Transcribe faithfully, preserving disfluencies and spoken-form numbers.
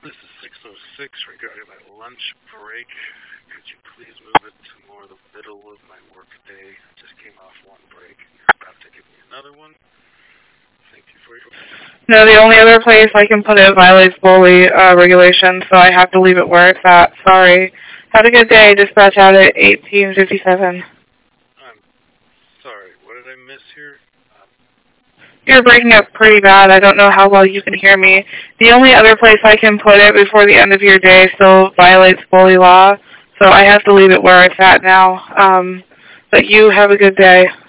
This is six oh six regarding my lunch break. Could you please move it to more the middle of my work day? Just came off one break. About to give me another one. Thank you for your... No, the only other place I can put it violates bully uh, regulations, so I have to leave it where it's at. Sorry. Have a good day. Dispatch out at eighteen fifty-seven. I'm sorry. What did I miss here? You're breaking up pretty bad. I don't know how well you can hear me. The only other place I can put it before the end of your day still violates bully law, so I have to leave it where it's at now. Um, but you have a good day.